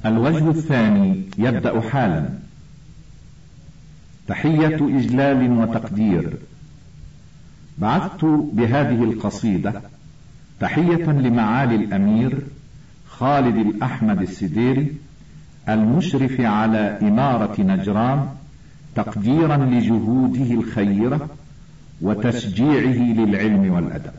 الوجه الثاني يبدأ حالا. تحية إجلال وتقدير. بعثت بهذه القصيدة تحية لمعالي الأمير خالد الأحمد السديري المشرف على إمارة نجران، تقديرا لجهوده الخيرة وتشجيعه للعلم والأدب.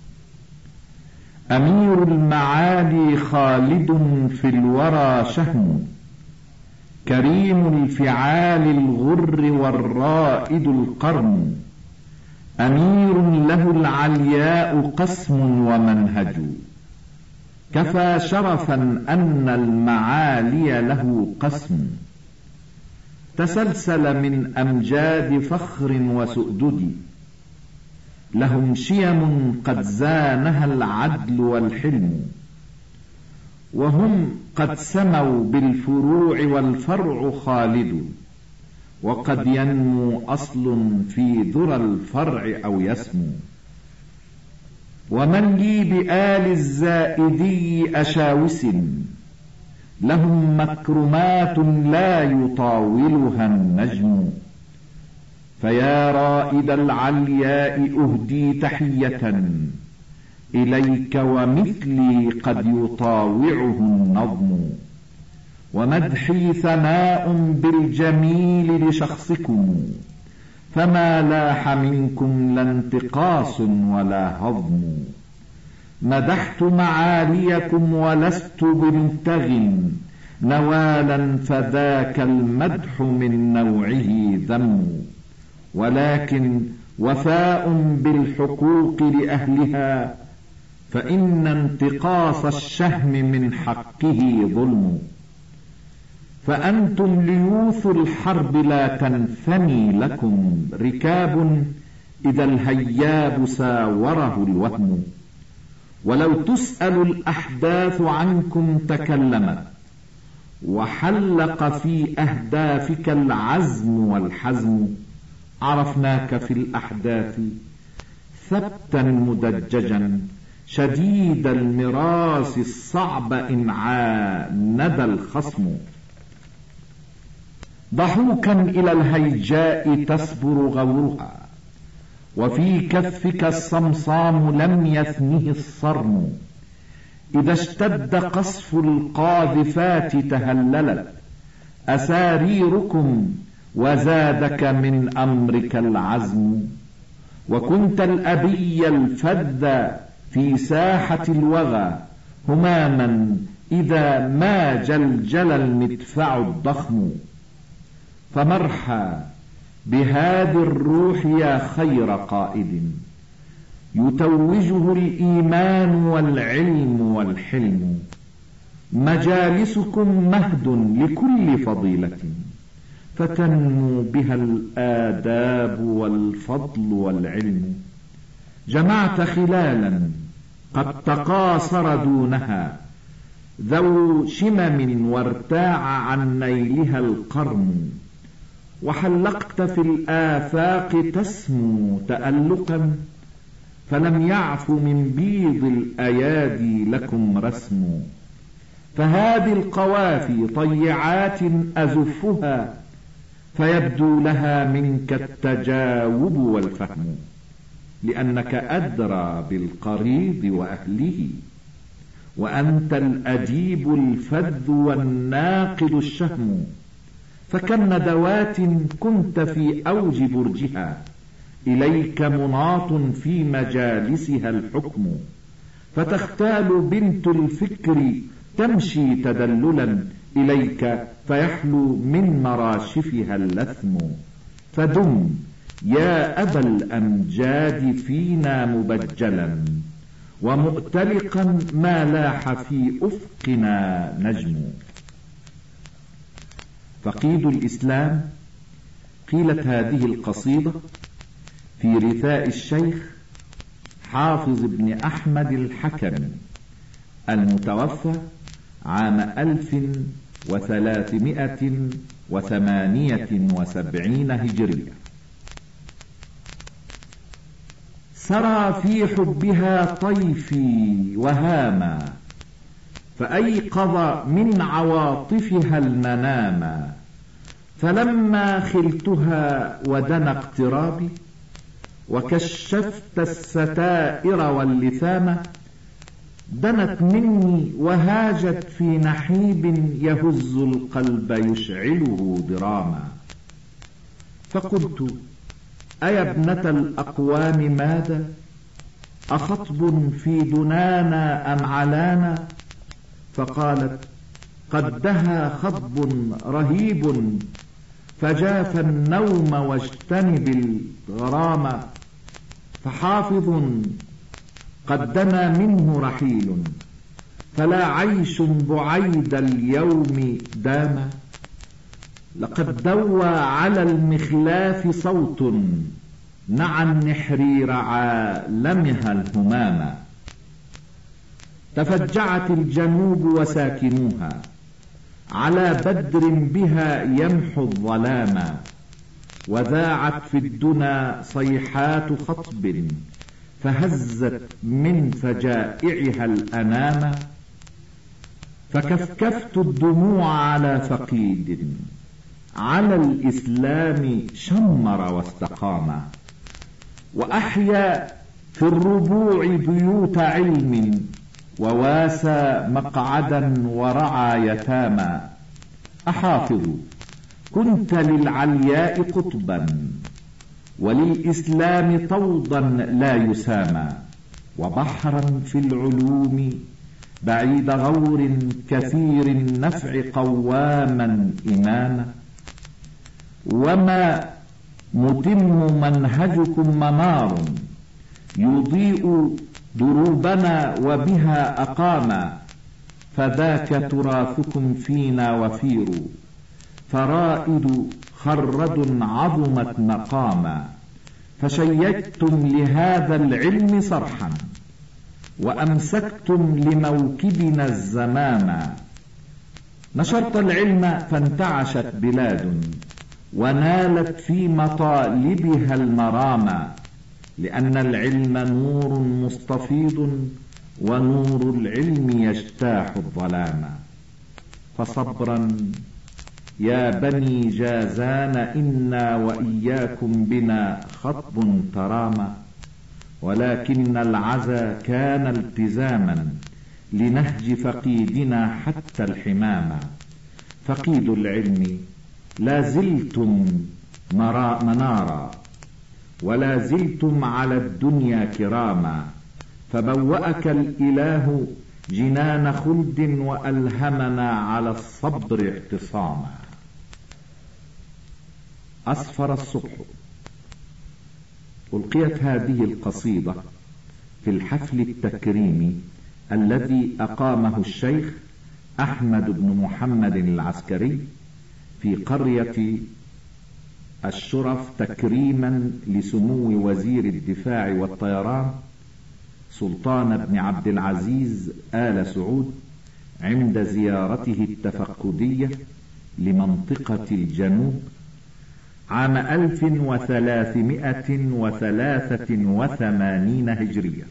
أمير المعالي خالد في الورى شهم، كريم الفعال الغر والرائد القرن، أمير له العلياء قسم ومنهج، كفى شرفا أن المعالي له قسم، تسلسل من أمجاد فخر وسؤدد، لهم شيم قد زانها العدل والحلم، وهم قد سموا بالفروع والفرع خالد، وقد ينمو أصل في ذرى الفرع أو يسمو. ومن لي بآل الزائدي أشاوس، لهم مكرمات لا يطاولها النجم، فيا رائد العلياء أهدي تحية إليك، ومثلي قد يطاوعه النظم، ومدحي ثناء بالجميل لشخصكم، فما لاح منكم لا انتقاص ولا هضم، مدحت معاليكم ولست بمبتغ نوالا، فذاك المدح من نوعه ذم، ولكن وفاء بالحقوق لأهلها، فإن انتقاص الشهم من حقه ظلم. فأنتم ليوث الحرب لا تنثني لكم ركاب، إذا الهياب ساوره الوهم، ولو تسأل الأحداث عنكم تكلمت، وحلق في أهدافك العزم والحزم، عرفناك في الأحداث ثبتا مدججا، شديد المراس الصعب إن عاند الخصم، ضحوكا إلى الهيجاء تصبر غورها، وفي كفك الصمصام لم يثنه الصرم، إذا اشتد قصف القاذفات تهللت أساريركم، وزادك من أمرك العزم، وكنت الأبي الفذ في ساحة الوغى هماما، إذا ما جلجل المدفع الضخم، فمرحى بهذه الروح يا خير قائد، يتوجه الإيمان والعلم والحلم، مجالسكم مهد لكل فضيلة، فتنمو بها الآداب والفضل والعلم، جمعت خلالا قد تقاصر دونها ذو شمم، وارتاع عن نيلها القرن، وحلقت في الآفاق تسمو تألقا، فلم يعف من بيض الأيادي لكم رسم، فهذه القوافي طيعات أزفها، فيبدو لها منك التجاوب والفهم، لأنك أدرى بالقريض وأهله، وأنت الأديب الفذ والناقد الشهم، فكم ندوات كنت في أوج برجها، إليك مناط في مجالسها الحكم، فتختال بنت الفكر تمشي تدللا إليك، فيحلو من مراشفها اللثم، فدم يا أبا الأمجاد فينا مبجلا، ومؤتلقا ما لاح في أفقنا نجم. فقيد الإسلام. قيلت هذه القصيدة في رثاء الشيخ حافظ بن أحمد الحكمي المتوفى عام 1378 هجرية. سرى في حبها طيفي وهاما، فأيقظ من عواطفها المنام. فلما خلتها ودنا اقترابي وكشفت الستائر واللثام، دنت مني وهاجت في نحيب يهز القلب يشعله ضراما. فقلت: أيا ابنة الأقوام ماذا؟ أخطب في دنانا أم علانا؟ فقالت: قد دها خطب رهيب، فجاف النوم واجتنب الغرام. فحافظ قد دنا منه رحيل، فلا عيش بعيد اليوم دام. لقد دوى على المخلاف صوت، نعى النحرير عالمها الهمام. تفجعت الجنوب وساكنوها، على بدر بها يمحو الظلام. وذاعت في الدنا صيحات خطب، فهزت من فجائعها الأنام. فكفكفت الدموع على فقيد، على الإسلام شمر واستقام. وأحيا في الربوع بيوت علم، وواسى مقعدا ورعى يتاما. أحافظ كنت للعلياء قطبا، وللإسلام طوضا لا يسامى. وبحرا في العلوم بعيد غور، كثير النفع قواما إماما. وما متم منهجكم منار، يضيء دروبنا وبها أقاما. فذاك تراثكم فينا وفير، فرائد خرد عظمت مقاما. فشيدتم لهذا العلم صرحا، وأمسكتم لموكبنا الزماما. نشرت العلم فانتعشت بلاد، ونالت في مطالبها المراما. لأن العلم نور مستفيض، ونور العلم يجتاح الظلام. فصبرا يا بني جازان، إنا وإياكم بنا خطب تراما. ولكن العزا كان التزاما، لنهج فقيدنا حتى الحماما. فقيد العلم لا زلتم منارا، ولا زلتم على الدنيا كراما. فبوأك الإله جنان خلد، وألهمنا على الصبر اعتصاما. أصفر الصبح. ألقيت هذه القصيدة في الحفل التكريمي الذي أقامه الشيخ أحمد بن محمد العسكري في قرية الشرف، تكريما لسمو وزير الدفاع والطيران سلطان بن عبد العزيز آل سعود، عند زيارته التفقدية لمنطقة الجنوب عام 1383 هجرية.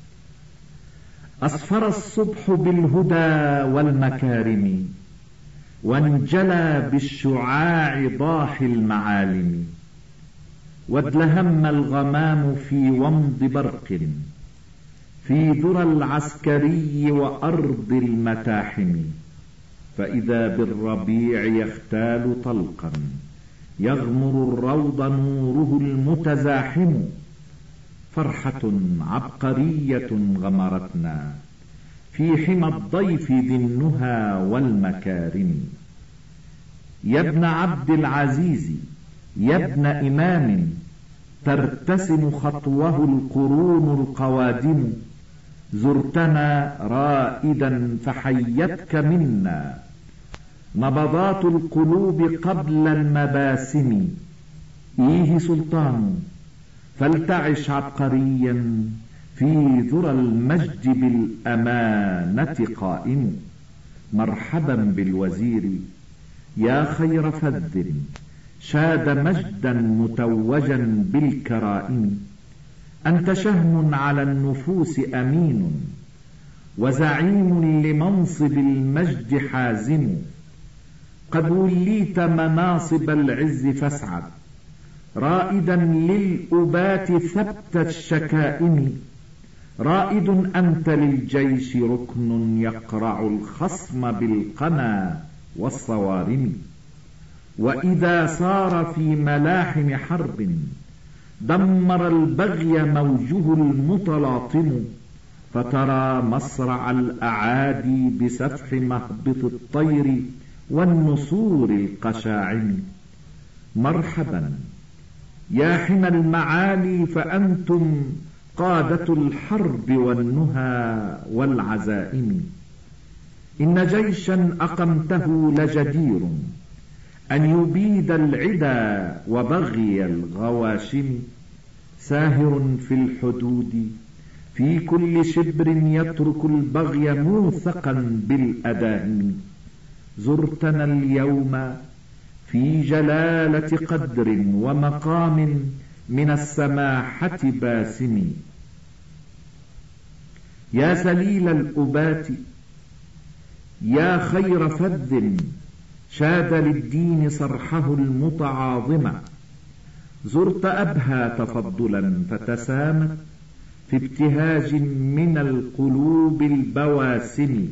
أصفر الصبح بالهدى والمكارم، وانجلى بالشعاع ضاح المعالم. وادلهم الغمام في ومض برق، في ذرى العسكري وأرض المتاحم. فإذا بالربيع يختال طلقا، يغمر الروض نوره المتزاحم. فرحة عبقرية غمرتنا، في حمى الضيف ذي النهى والمكارم. يا ابن عبد العزيز، يا ابن إمام، ترتسم خطوه القرون القوادم. زرتنا رائدا فحيتك منا، نبضات القلوب قبل المباسم. إيه سلطان، فلتعش عبقريا، في ذرى المجد بالأمانة قائم. مرحبا بالوزير يا خير فذ، شاد مجدا متوجا بالكرائم. أنت شهم على النفوس أمين، وزعيم لمنصب المجد حازم. قد وليت مناصب العز فاسعد، رائدا للأبات ثبت الشكائم. رائد أنت للجيش ركن يقرع الخصم بالقنا والصوارم. وإذا صار في ملاحم حرب دمر البغي موجه المتلاطم. فترى مصرع الأعادي بسفح مهبط الطير والنسور القشاعم. مرحبا يا حمى المعالي، فأنتم قادة الحرب والنهى والعزائم. إن جيشا أقمته لجدير أن يبيد العدا وبغي الغواشم. ساهر في الحدود في كل شبر يترك البغي موثقا بالأداهم. زرتنا اليوم في جلالة قدر ومقام من السماحة باسم. يا سليل الأبات يا خير فذ شاد للدين صرحه المتعاظم. زرت أبهى تفضلا فتسامت في ابتهاج من القلوب البواسم.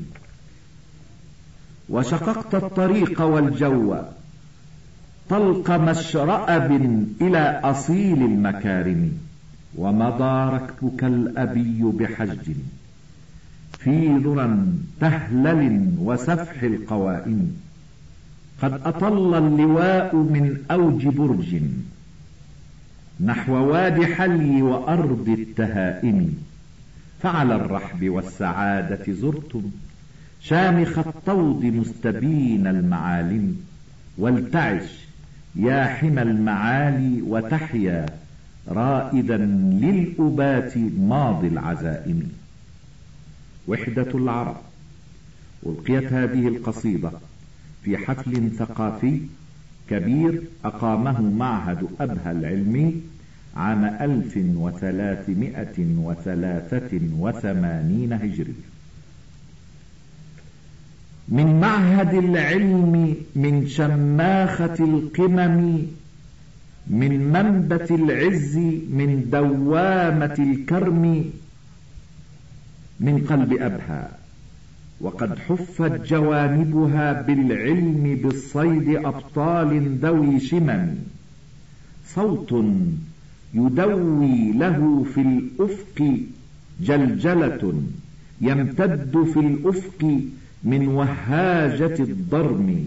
وشققت الطريق والجو طلق مشرأب إلى أصيل المكارم. ومضى ركبك الأبي بحجد في ذرى تهلل وسفح القوائم. قد أطل اللواء من أوج برج نحو واد حلي وأرض التهائم. فعلى الرحب والسعادة زرتم شامخ الطود مستبين المعالم. ولتعش يا حمى المعالي وتحيا رائدا للأبات ماضي العزائم. وحدة العرب. ألقيت هذه القصيدة في حفل ثقافي كبير أقامه معهد أبهى العلمي عام 1383 هجري. من معهد العلم، من شماخة القمم، من منبت العز، من دوامة الكرم، من قلب أبهى. وقد حفت جوانبها بالعلم بالصيد أبطال ذوي شمم. صوت يدوي له في الأفق جلجلة يمتد في الأفق من وهاجة الضرم.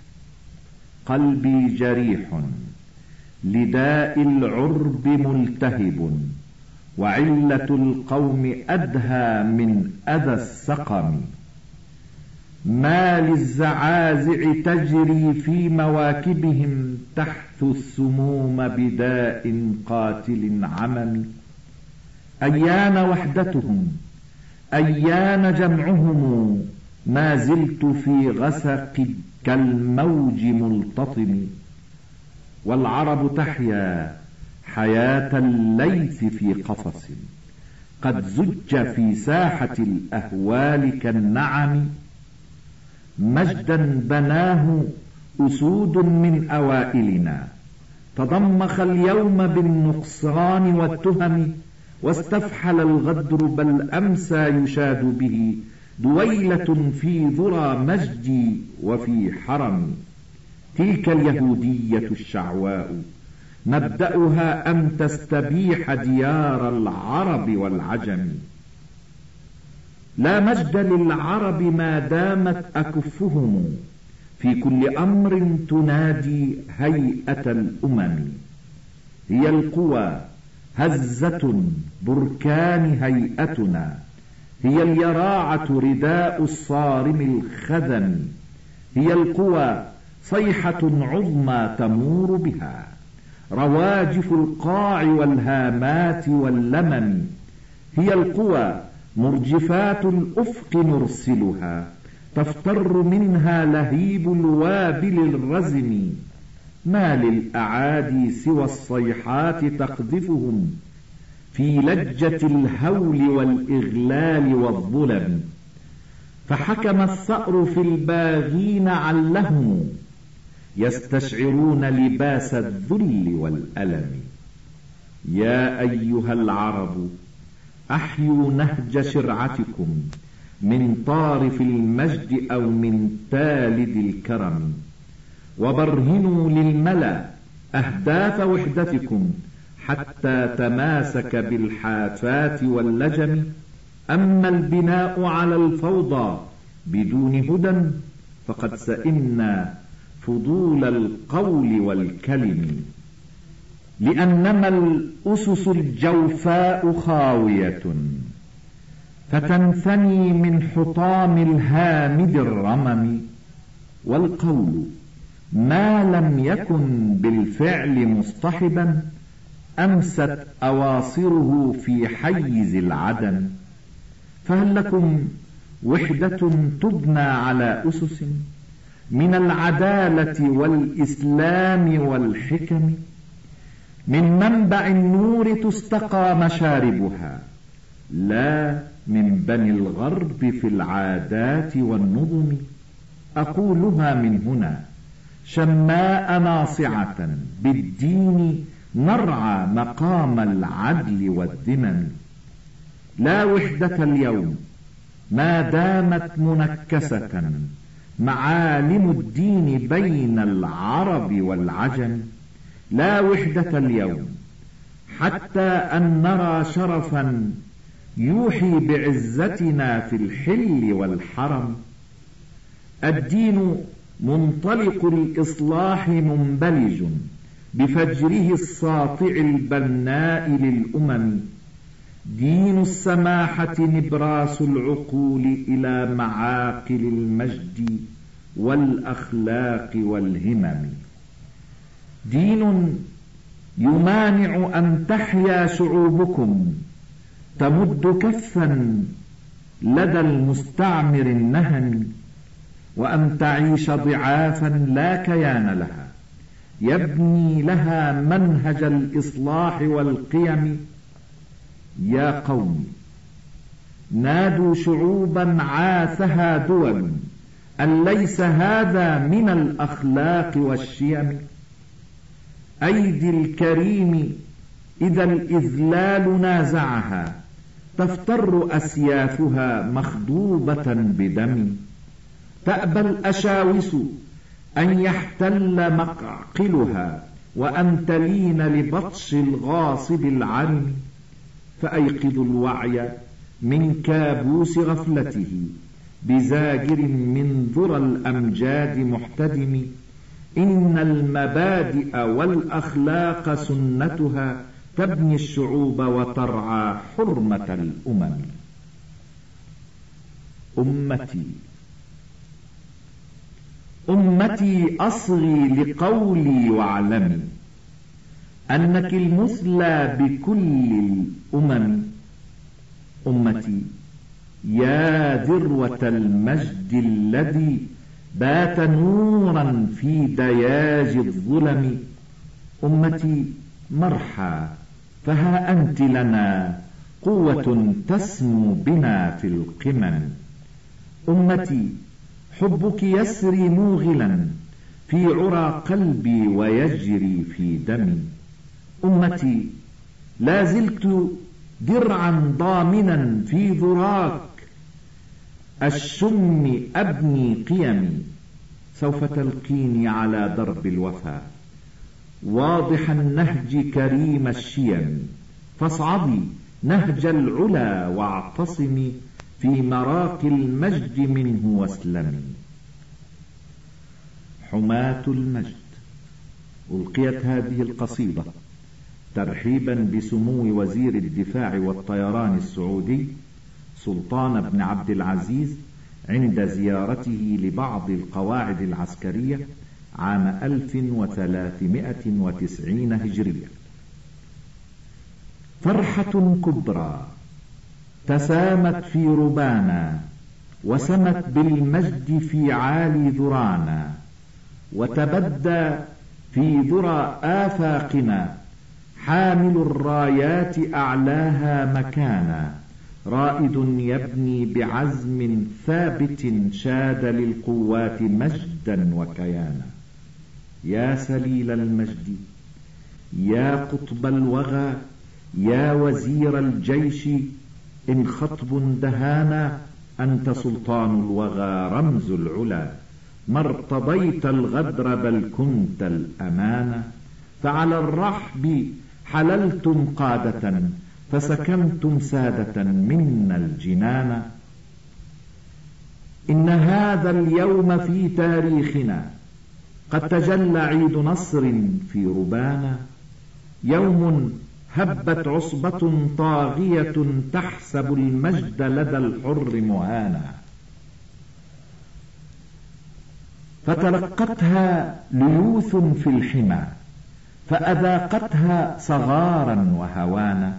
قلبي جريح لداء العرب ملتهب، وعلة القوم أدهى من أذى السقم. ما للزعازع تجري في مواكبهم تحث السموم بداء قاتل عمم. أيان وحدتهم، أيان جمعهم، ما زلت في غسق كالموج ملتطم. والعرب تحيا حياة الليث في قفص قد زج في ساحة الأهوال كالنعم. مجدا بناه أسود من أوائلنا، تضمخ اليوم بالنقصان والتهم. واستفحل الغدر بل أمسى يشاد به، دويلة في ذرى مجدي وفي حرم. تلك اليهودية الشعواء مبدأها أن تستبيح ديار العرب والعجم. لا مجد للعرب ما دامت أكفهم في كل أمر تنادي هيئة الأمم. هي القوى هزة بركان هيئتنا، هي اليراعة رداء الصارم الخذم. هي القوى صيحة عظمى تمور بها رواجف القاع والهامات واللمم. هي القوى مرجفات الأفق نرسلها، تفتر منها لهيب الوابل الرزم. ما للأعادي سوى الصيحات تقذفهم في لجة الهول والإغلال والظلم. فحكم الثأر في الباغين علهم يستشعرون لباس الذل والألم. يا أيها العرب أحيوا نهج شرعتكم من طارف المجد أو من تالد الكرم، وبرهنوا للملا أهداف وحدتكم حتى تماسك بالحافات واللجم. أما البناء على الفوضى بدون هدى فقد سئمنا فضول القول والكلم. لأنما الأسس الجوفاء خاوية فتنثني من حطام الهامد الرمم، والقول ما لم يكن بالفعل مصطحبا أمست أواصره في حيز العدم. فهل لكم وحدة تبنى على أسس من العدالة والإسلام والحكم، من منبع النور تستقى مشاربها، لا من بني الغرب في العادات والنظم. أقولها من هنا شماء ناصعة بالدين نرعى مقام العدل والذمم. لا وحدة اليوم ما دامت منكسة معالم الدين بين العرب والعجم. لا وحدة اليوم حتى أن نرى شرفا يوحي بعزتنا في الحل والحرم. الدين منطلق الإصلاح منبلج بفجره الساطع البناء للأمم. دين السماحة نبراس العقول إلى معاقل المجد والأخلاق والهمم. دين يمانع أن تحيا شعوبكم تمد كفا لدى المستعمر النهم، وأن تعيش ضعافا لا كيان لها يبني لها منهج الإصلاح والقيم. يا قوم نادوا شعوبا عاثها دول أن ليس هذا من الأخلاق والشيم. أيدي الكريم إذا الإذلال نازعها تفتر أسيافها مخضوبة بدم. تأبى الأشاوس أن يحتل مقعقلها وأن تلين لبطش الغاصب العرم. فأيقظوا الوعي من كابوس غفلته بزاجر من ذرى الأمجاد محتدم. إن المبادئ والأخلاق سنتها تبني الشعوب وترعى حرمة الأمم. أمتي أصغي لقولي واعلمي أنك المثلى بكل الأمم. أمتي يا ذروة المجد الذي بات نورا في دياج الظلم. أمتي مرحى فها أنت لنا قوة تسمو بنا في القمم. أمتي حبك يسري موغلا في عرى قلبي ويجري في دمي. أمتي لا زلت درعا ضامنا في ذراك الشم أبني قيمي. سوف تلقيني على درب الوفا واضح النهج كريم الشيم. فاصعدي نهج العلا واعتصمي في مراقي المجد منه واسلمي. حماة المجد. ألقيت هذه القصيدة ترحيبا بسمو وزير الدفاع والطيران السعودي سلطان بن عبد العزيز عند زيارته لبعض القواعد العسكرية عام 1390 هجرية. فرحة كبرى تسامت في ربانا وسمت بالمجد في عالي ذرانا، وتبدى في ذرى آفاقنا حامل الرايات أعلاها مكانا، رائد يبني بعزم ثابت شاد للقوات مجدا وكيانا. يا سليل المجد، يا قطب الوغى، يا وزير الجيش، إن خطب دهانا أنت سلطان الوغى رمز العلا. ما ارتضيت الغدر بل كنت الأمانة، فعلى الرحب حللتم قادة، فسكنتم سادة منا الجنان. إن هذا اليوم في تاريخنا قد تجلى عيد نصر في ربانا، يوم هبت عصبة طاغية تحسب المجد لدى الحر مهانا، فتلقتها ليوث في الحمى فأذاقتها صغارا وهوانا.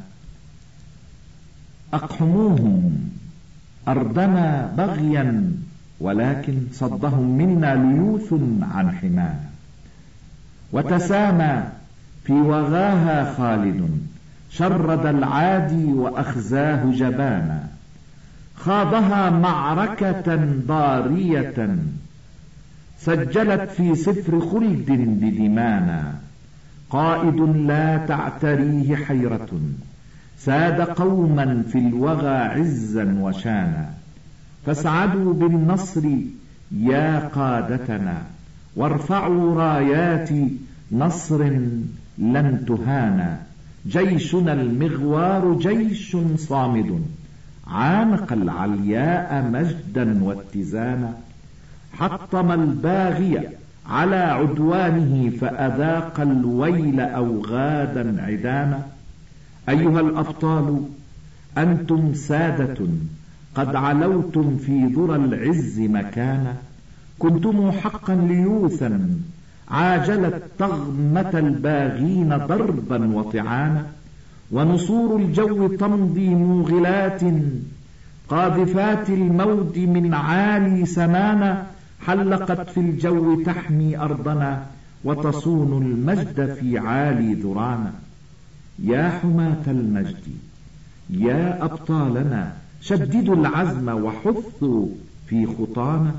أقحموهم أرضنا بغيا، ولكن صدهم منا ليوث عن حمانا. وتسامى في وغاها خالد، شرد العادي وأخزاه جبانا. خاضها معركة ضارية، سجلت في سفر خلد بدمانا. قائد لا تعتريه حيرة، ساد قوما في الوغى عزا وشانا. فاسعدوا بالنصر يا قادتنا، وارفعوا رايات نصر لن تهانا. جيشنا المغوار جيش صامد، عانق العلياء مجدا واتزانا. حطم الباغي على عدوانه، فأذاق الويل أوغادا عدانا. أيها الأبطال، أنتم سادة قد علوتم في ذرى العز مكانا. كنتم حقا ليوثا عاجلت طغمة الباغين ضربا وطعانا. ونصور الجو تمضي موغلات، قاذفات الموت من عالي سمانا. حلقت في الجو تحمي أرضنا، وتصون المجد في عالي ذرانا. يا حماة المجد، يا أبطالنا، شددوا العزم وحثوا في خطانا.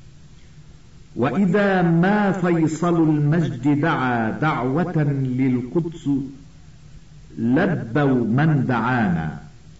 وإذا ما فيصل المجد دعا دعوة للقدس، لبوا من دعانا.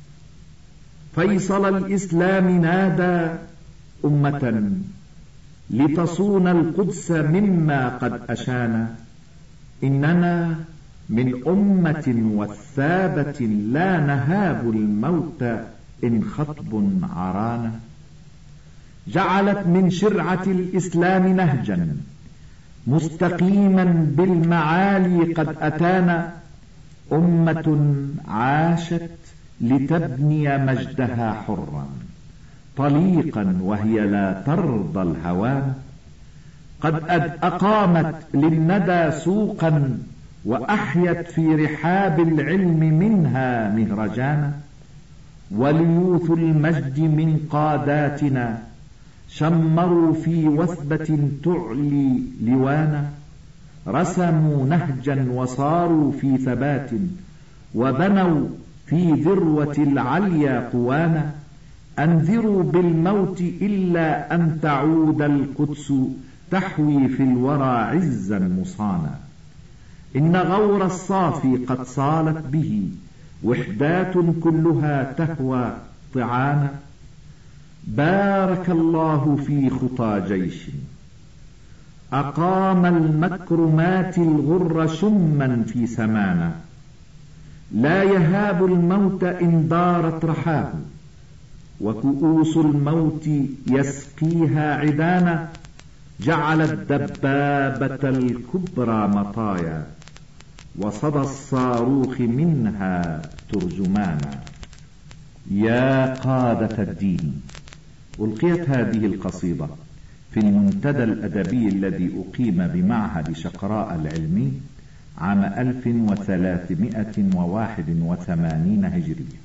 فيصل الإسلام نادى أمة، لتصون القدس مما قد أشانا. إننا من أمة وثابة، لا نهاب الموت إن خطب عرانا. جعلت من شرعة الإسلام نهجا مستقيما بالمعالي قد أتانا. أمة عاشت لتبني مجدها حرا طليقا، وهي لا ترضى الهوان. قد أقامت للندى سوقا، وأحيت في رحاب العلم منها مهرجانا. وليوث المجد من قاداتنا، شمروا في وثبة تعلي لوانا. رسموا نهجا وصاروا في ثبات، وبنوا في ذروة العليا قوانا. أنذروا بالموت إلا أن تعود القدس، تحوي في الورى عزا مصانا. إن غور الصافي قد صالت به، وحدات كلها تهوى طعانا. بارك الله في خطى جيش، أقام المكرمات الغر شما في سمانا. لا يهاب الموت إن دارت رحاه، وكؤوس الموت يسقيها عدانا. جعل الدبابة الكبرى مطايا، وصدى الصاروخ منها ترجمانا. يا قادة الدين، ألقيت هذه القصيدة في المنتدى الأدبي الذي أقيم بمعهد شقراء العلمي عام 1381 هجرية.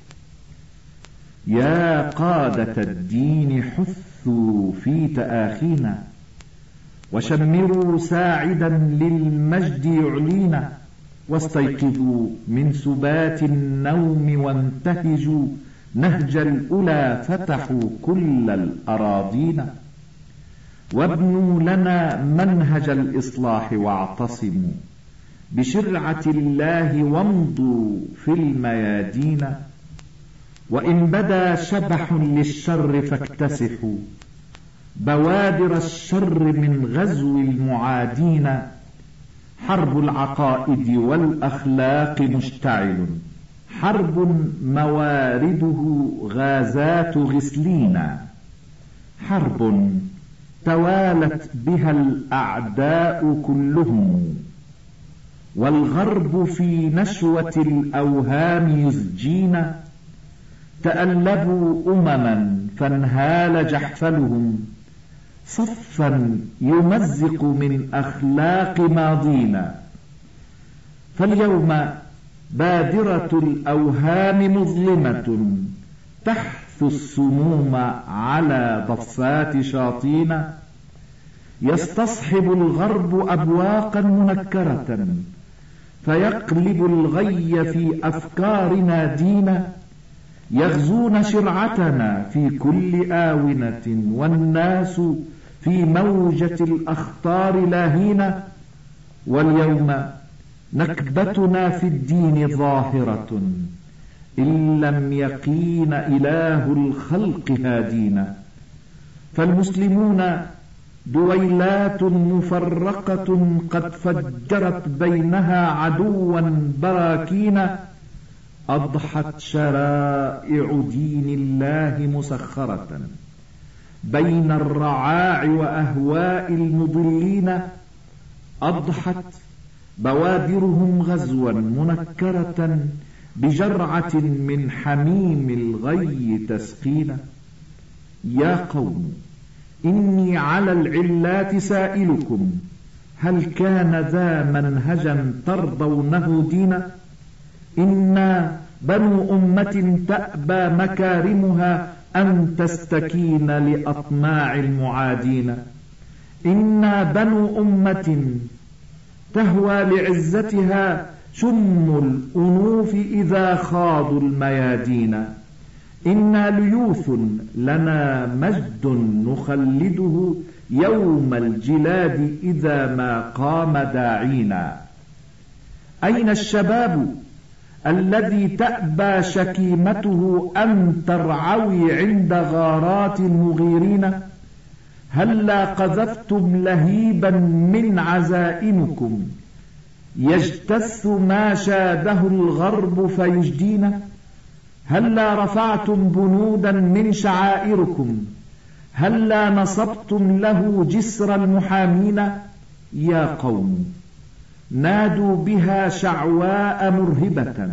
يا قادة الدين، حثوا في تآخينا، وشمروا ساعدا للمجد يعلينا. واستيقظوا من سبات النوم، وانتهجوا نهج الأولى فتحوا كل الأراضين. وابنوا لنا منهج الإصلاح واعتصموا بشرعة الله وامضوا في الميادين. وإن بدا شبح للشر فاكتسحوا بوادر الشر من غزو المعادين. حرب العقائد والأخلاق مشتعل، حرب موارده غازات غسلين. حرب توالت بها الأعداء كلهم، والغرب في نشوة الأوهام يزجين. تألبوا أمما فانهال جحفلهم، صفا يمزق من أخلاق ماضينا. فاليوم بادرة الأوهام مظلمة تحث السموم على ضفات شاطين. يستصحب الغرب أبواقا منكرة فيقلب الغي في أفكارنا دينا. يغزون شرعتنا في كل آونة، والناس في موجة الأخطار لاهين. واليوم نكبتنا في الدين ظاهرة، إن لم يقين إله الخلق هادينا. فالمسلمون دويلات مفرقة قد فجرت بينها عدوا براكينا. أضحت شرائع دين الله مسخرة بين الرعاع وأهواء المضلين. أضحت بوادرهم غزوا منكرة بجرعة من حميم الغي تسقينا. يا قوم إني على العلات سائلكم، هل كان ذا منهجا ترضونه دينا؟ إنا بنو أمة تأبى مكارمها أن تستكين لأطماع المعادين. إنا بنو أمة تهوى لعزتها شم الأنوف إذا خاضوا الميادين. إنا ليوث لنا مجد نخلده يوم الجلاد إذا ما قام داعينا. أين الشباب الذي تأبى شكيمته أن ترعوي عند غارات المغيرين؟ هلا قذفتم لهيبا من عزائمكم يجتث ما شاده الغرب فيجدينا؟ هلا رفعتم بنودا من شعائركم؟ هلا نصبتم له جسر المحامين؟ يا قوم نادوا بها شعواء مرهبة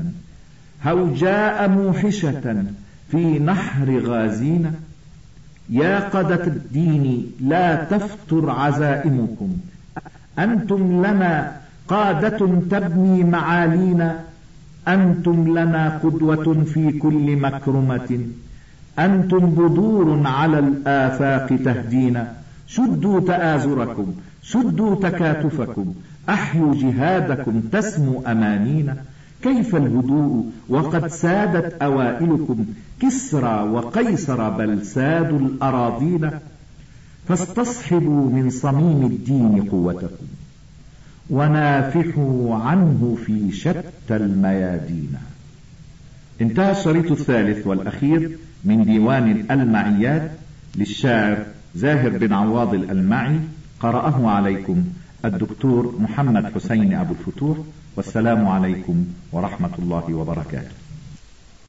هوجاء موحشة في نحر غازين. يا قادة الدين لا تفتر عزائمكم، أنتم لنا قادة تبني معالينا. أنتم لنا قدوة في كل مكرمة، أنتم بدور على الآفاق تهدينا. شدوا تآزركم، شدوا تكاتفكم، أحيوا جهادكم تسمو أمانينا. كيف الهدوء وقد سادت أوائلكم كسرى وقيصر بل سادوا الأراضين. فاستصحبوا من صميم الدين قوتكم ونافحوا عنه في شتى الميادين. انتهى الشريط الثالث والأخير من ديوان المعيات للشاعر زاهر بن عواض الألمعي. قرأه عليكم الدكتور محمد حسين أبو الفتوح، والسلام عليكم ورحمة الله وبركاته.